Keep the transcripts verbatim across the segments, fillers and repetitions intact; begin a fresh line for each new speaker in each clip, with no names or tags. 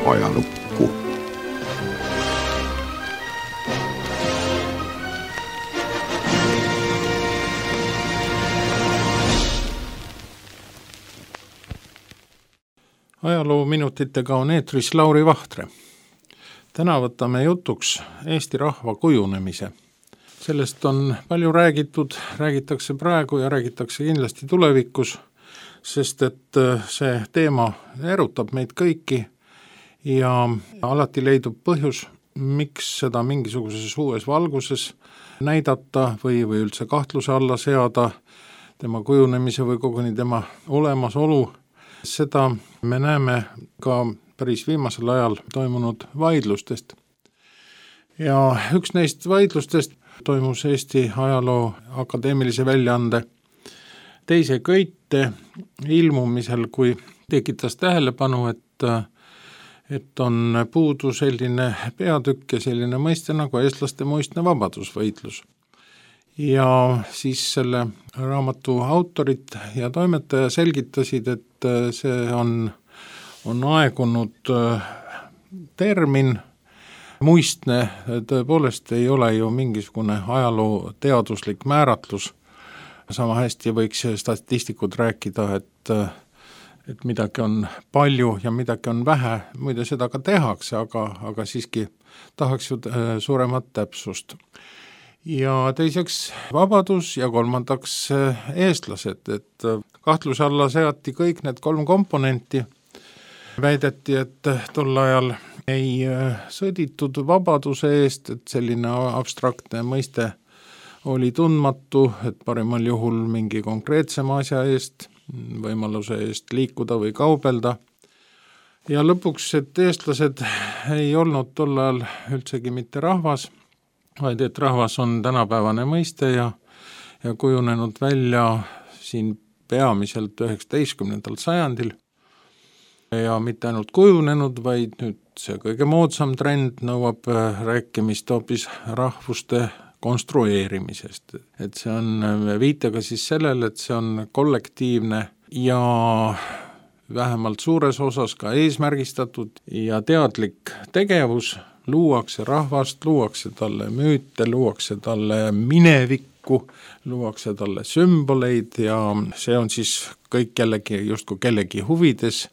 ajalukku.
Ajaloominutitega on eetris Lauri Vahtre. Täna võtame jutuks Eesti rahva kujunemise. Sellest on palju räägitud, räägitakse praegu ja räägitakse kindlasti tulevikus, sest et see teema erutab meid kõiki ja alati leidub põhjus, miks seda mingisuguses uues valguses näidata või, või üldse kahtluse alla seada tema kujunemise või koguni tema olemasolu. Seda me näeme ka päris viimasel ajal toimunud vaidlustest. Ja üks neist vaidlustest toimus Eesti Ajaloo Akadeemilise väljaande teise köite ilmumisel, kui tekitas tähelepanu, et, et on puudu selline peatükk ja selline mõiste nagu eestlaste muistne vabadusvõitlus. Ja siis selle raamatu autorid ja toimetaja selgitasid, et see on, on aegunud termin. Muistne tõepoolest ei ole ju mingisugune ajaloo teaduslik määratlus. Sama hästi võiks statistikud rääkida, et, et midagi on palju ja midagi on vähe. Muide seda ka tehakse, aga, aga siiski tahaks ju suuremat täpsust. Ja teiseks vabadus ja kolmandaks eestlased, et kahtluse alla seati kõik need kolm komponenti. Väideti, et tol ajal ei sõditud vabaduse eest, et selline abstraktne mõiste oli tundmatu, et parimal juhul mingi konkreetsema asja eest, võimaluse eest liikuda või kaubelda. Ja lõpuks, et eestlased ei olnud tol ajal üldsegi mitte rahvas, vaid et rahvas on tänapäevane mõiste ja, ja kujunenud välja siin peamiselt üheksateistkümnendal sajandil. Ja mitte ainult kujunenud, vaid nüüd see kõige moodsam trend nõuab rääkimist hoopis rahvuste konstrueerimisest. Et see on viitega siis sellele, et see on kollektiivne ja vähemalt suures osas ka eesmärgistatud ja teadlik tegevus, luuakse rahvast, luuakse talle müüte, luuakse talle minevikku, luuakse talle sümboleid ja see on siis kõik jällegi justkui kellegi huvides,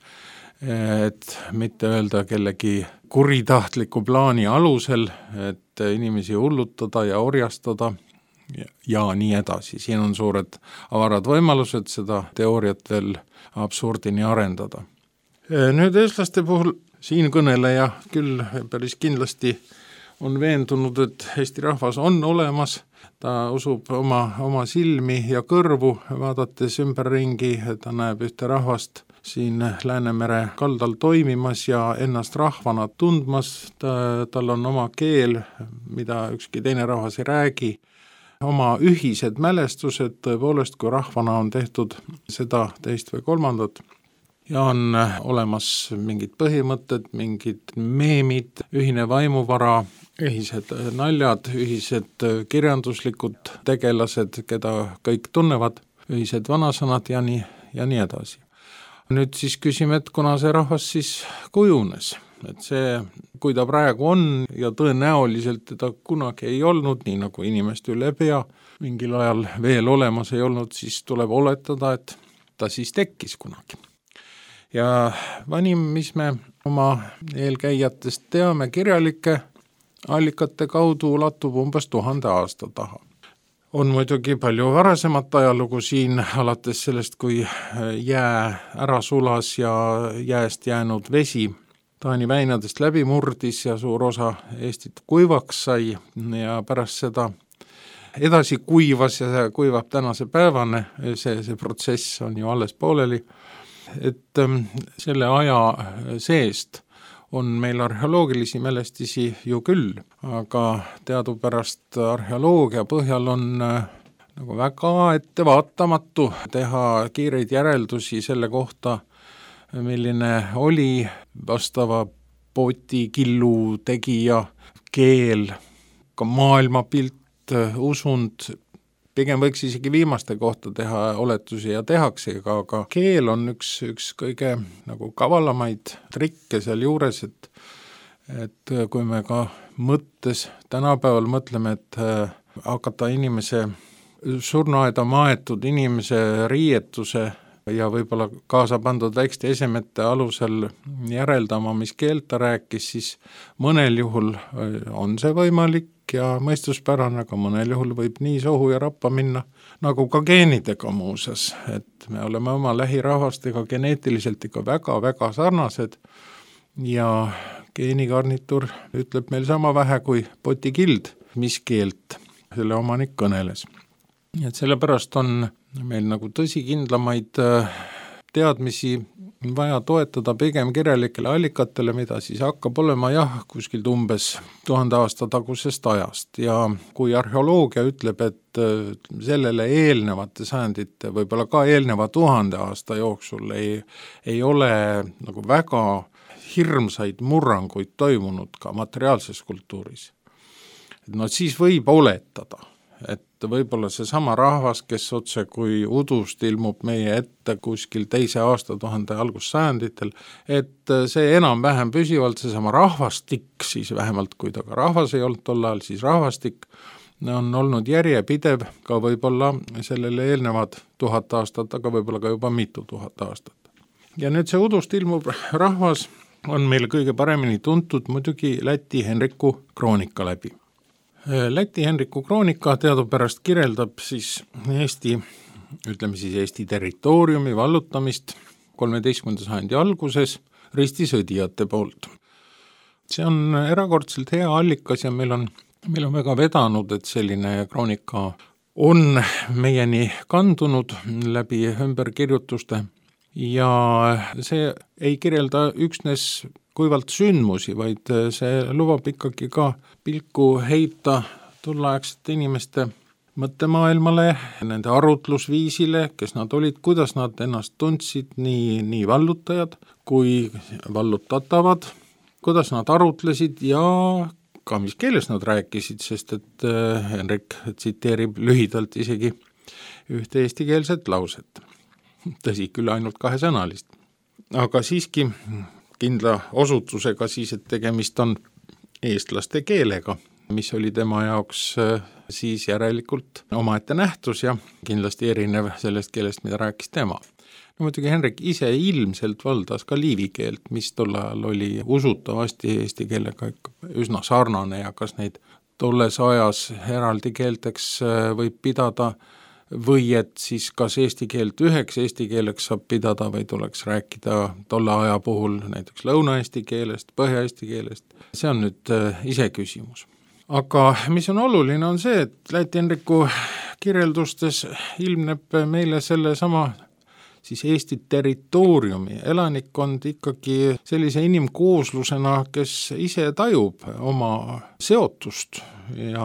et mitte öelda kellegi kuritahtliku plaani alusel, et inimesi hullutada ja orjastada ja, ja nii edasi. Siin on suured avarad võimalused seda teooriat veel absurdini arendada. Nüüd eestlaste puhul siin kõneleja küll päris kindlasti on veendunud, et Eesti rahvas on olemas. Ta usub oma, oma silmi ja kõrvu, vaadates ümberringi, ta näeb ühte rahvast siin Läänemere kaldal toimimas ja ennast rahvana tundmas. Ta, tal on oma keel, mida ükski teine rahvas ei räägi. Oma ühised mälestused, tõepoolest kui rahvana on tehtud seda teist või kolmandat. Ja on olemas mingid põhimõtted, mingid meemid, ühine vaimuvara, ühised naljad, ühised kirjanduslikud tegelased, keda kõik tunnevad, ühised vanasõnad ja nii, ja nii edasi. Nüüd siis küsime, et kuna see rahvas siis kujunes, et see, kui ta praegu on ja tõenäoliselt teda kunagi ei olnud, nii nagu inimest üle pea, mingil ajal veel olemas ei olnud, siis tuleb oletada, et ta siis tekkis kunagi. Ja vanim, mis me oma eelkäijatest teame kirjalike allikate kaudu ulatub umbes tuhande aasta taha. On muidugi palju varasemat ajalugu siin, alates sellest, kui jää ära sulas ja jääst jäänud vesi Taani väinadest läbi murdis ja suur osa Eestit kuivaks sai ja pärast seda edasi kuivas ja see kuivab tänase päevane, see, see protsess on ju alles pooleli, et selle aja seest on meil arheoloogilisi mälestisi ju küll, aga teadupärast arheoloogia põhjal on nagu väga ettevaatamatu teha kiireid järeldusi selle kohta, milline oli vastava potikillu tegija keel, ka maailmapilt, usund, pigem võiks isegi viimaste kohta teha oletusi ja tehakse, aga, aga keel on üks, üks kõige nagu kavalamaid trikke seal juures, et et kui me ka mõttes tänapäeval mõtleme, et hakata inimese surnuaeda maetud inimese riietuse ja võib-olla kaasa pandud väikeste esemete alusel järeldama, mis keelt ta rääkis, siis mõnel juhul on see võimalik ja mõistuspärane, aga mõnel juhul võib nii sohu ja rappa minna, nagu ka geenidega muuseas, et me oleme oma lähirahvastega geneetiliselt ikka väga-väga sarnased ja geenigarnitur ütleb meil sama vähe kui potikild, mis keelt selle omanik kõneles. Nii et sellepärast on meil nagu tõsikindlamaid teadmisi vaja toetada pigem kirjalikele allikatele, mida siis hakkab olema jah, kuskilt umbes tuhande aasta tagusest ajast ja kui arheoloogia ütleb, et sellele eelnevate sajandite, võib-olla ka eelneva tuhande aasta jooksul ei, ei ole nagu väga hirmsaid murranguid toimunud ka materiaalses kultuuris. No siis võib oletada, et võib-olla see sama rahvas, kes otse kui udust ilmub meie ette kuskil teise aastatuhande algussajanditel, et see enam-vähem püsivalt seesama rahvastik, siis vähemalt kui ta ka rahvas ei olnud tol ajal, siis rahvastik on olnud järjepidev ka võib-olla sellele eelnevad tuhat aastat, aga võib-olla ka juba mitu tuhat aastat. Ja nüüd see udust ilmub rahvas on meil kõige paremini tuntud muidugi Läti Henriku kroonika läbi. Läti Henriku kroonika teadupärast kirjeldab siis Eesti, ütleme siis Eesti territooriumi vallutamist kolmeteistkümnenda sajandi alguses ristisõdijate poolt. See on erakordselt hea allikas ja meil on, meil on väga vedanud, et selline kroonika on meieni kandunud läbi ümberkirjutuste ja see ei kirjelda üksnes kuivalt sündmusi, vaid see lubab ikkagi ka pilku heita tolleaegsete inimeste mõttemaailmale, nende arutlusviisile, kes nad olid, kuidas nad ennast tundsid, nii, nii vallutajad kui vallutatavad, kuidas nad arutlesid ja ka mis keeles nad rääkisid, sest et Henrik tsiteerib lühidalt isegi ühte eestikeelset lauset. Tõsi, küll ainult kahesõnalist. Aga siiski kindla osutusega siis, et tegemist on eestlaste keelega, mis oli tema jaoks siis järelikult omaette nähtus ja kindlasti erinev sellest keelest, mida rääkis tema. No muidugi Henrik ise ilmselt valdas ka liivi keelt, mis tol ajal oli usutavasti eesti keelega üsna sarnane ja kas neid tolles ajas eraldi keelteks võib pidada või et siis kas eesti keelt üheks eesti keeleks saab pidada või tuleks rääkida tolle aja puhul näiteks lõuna-eesti keelest, põhja-eesti keelest. See on nüüd ise küsimus. Aga mis on oluline on see, et Läti Henriku kirjeldustes ilmneb meile selle sama siis Eesti territooriumi elanikkond ikkagi sellise inimkooslusena, kes ise tajub oma seotust ja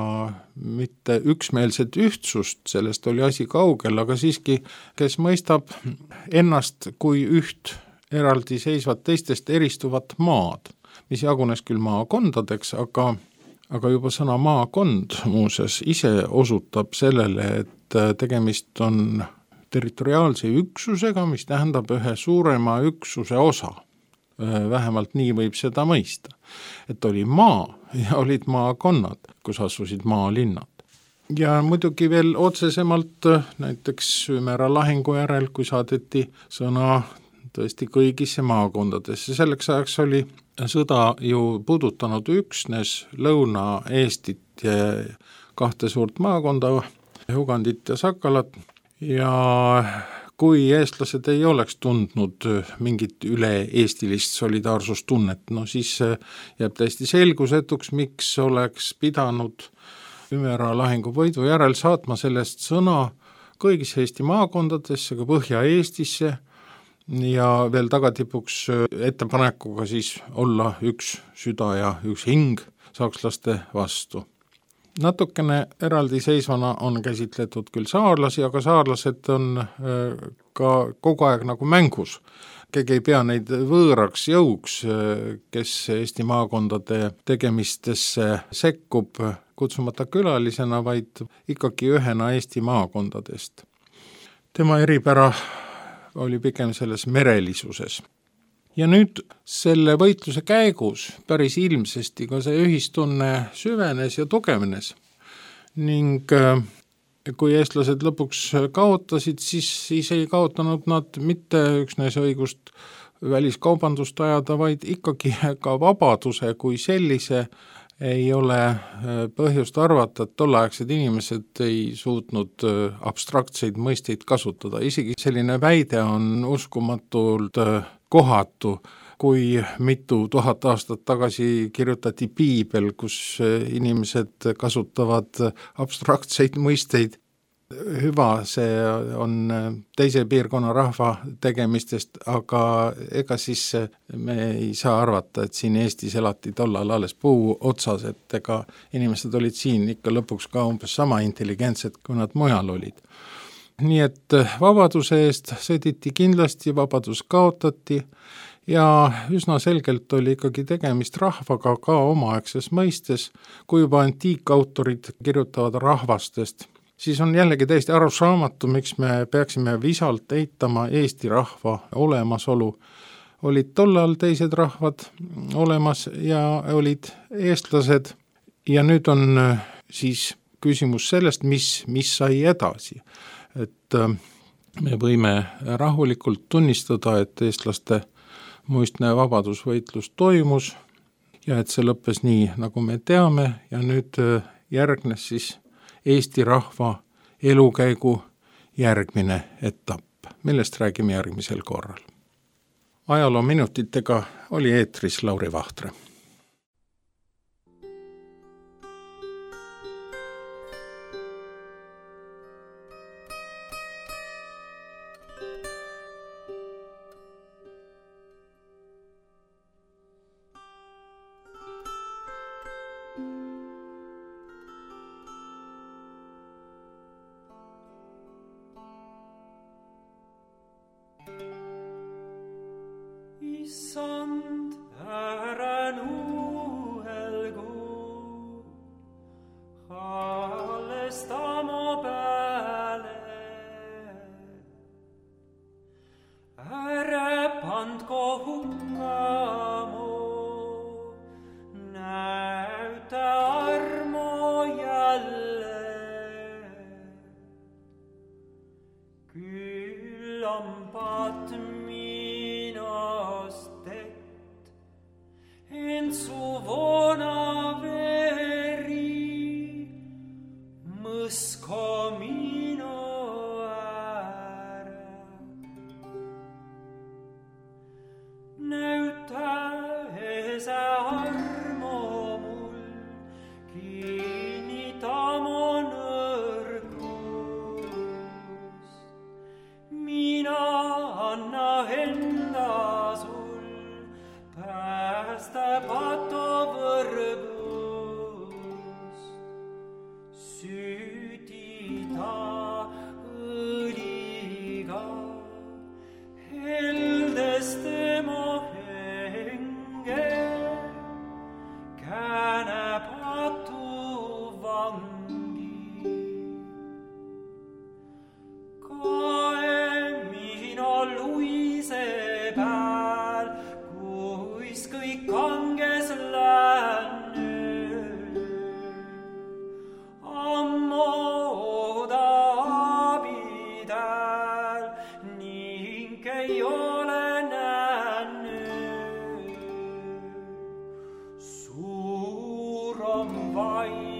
mitte üksmeelset ühtsust, sellest oli asi kaugel, aga siiski, kes mõistab ennast kui üht eraldi seisvat teistest eristuvat maad, mis jagunes küll maakondadeks, aga, aga juba sõna maakond muuseas ise osutab sellele, et tegemist on territoriaalse üksusega, mis tähendab ühe suurema üksuse osa. Vähemalt nii võib seda mõista. Et oli maa ja olid maakonnad, kus asusid maalinnad. Ja muidugi veel otsesemalt näiteks Ümera lahingu järel, kui saadeti sõna tõesti kõigisse maakondadesse. Selleks ajaks oli sõda ju puudutanud üksnes Lõuna-Eestit ja kahte suurt maakonda, Ugandit ja Sakalat. Ja kui eestlased ei oleks tundnud mingit üle-eestilist solidaarsustunnet, no siis jääb täiesti selgusetuks, miks oleks pidanud Ümera lahingu võidu järel saatma sellest sõna kõigisse Eesti maakondadesse, ka Põhja-Eestisse ja veel tagatipuks ettepanekuga siis olla üks süda ja üks hing sakslaste vastu. Natukene eraldiseisvana on käsitletud küll saarlasi, aga saarlased on ka kogu aeg nagu mängus. Keegi ei pea neid võõraks jõuks, kes Eesti maakondade tegemistesse sekkub, kutsumata külalisena, vaid ikkagi ühena Eesti maakondadest. Tema eripära oli pigem selles merelisuses. Ja nüüd selle võitluse käigus päris ilmsesti ka see ühistunne süvenes ja tugevenes ning kui eestlased lõpuks kaotasid, siis, siis ei kaotanud nad mitte üksnes õigust väliskaubandust ajada, vaid ikkagi ka vabaduse kui sellise. Ei ole põhjust arvata, et tolleaegsed inimesed ei suutnud abstraktseid mõisteid kasutada. Isegi selline väide on uskumatult kohatu, kui mitu tuhat aastat tagasi kirjutati piibel, kus inimesed kasutavad abstraktseid mõisteid. Hüva, see on teise piirkonna rahva tegemistest, aga ega siis me ei saa arvata, et siin Eestis elati tollal alles puu otsas, et ega inimesed olid siin ikka lõpuks ka umbes sama intelligentsed, kui nad mujal olid. Nii et vabaduse eest sõditi kindlasti, vabadus kaotati ja üsna selgelt oli ikkagi tegemist rahvaga ka omaaegses mõistes, kui juba antiikautorid kirjutavad rahvastest, siis on jällegi täiesti arusaamatu, miks me peaksime visalt eitama Eesti rahva olemasolu. Olid tollal teised rahvad olemas ja olid eestlased ja nüüd on siis küsimus sellest, mis, mis sai edasi. Et me võime rahulikult tunnistada, et eestlaste muistne vabadusvõitlus toimus ja et see lõppes nii, nagu me teame ja nüüd järgnes siis Eesti rahva elukäigu järgmine etapp, millest räägime järgmisel korral. Ajaloo minutitega oli eetris Lauri Vahtre.
Issand, ära nuhelgu, hallesta mu peale. Ära pandko hukka mu, näytä armo jälle. Küll ampat en su vona veri mõsko minu ära. Näytä ese armo mul, kinnita mu nõrgus. Mina anna enda sul, päästä pato võrbus, süüdida õliga, heldes temo henge, kääne patu vangi. Kae mino luise pääl, kõik kanges länne. Ammo oda abidäl, ning ei ole nänne. Suur on vaid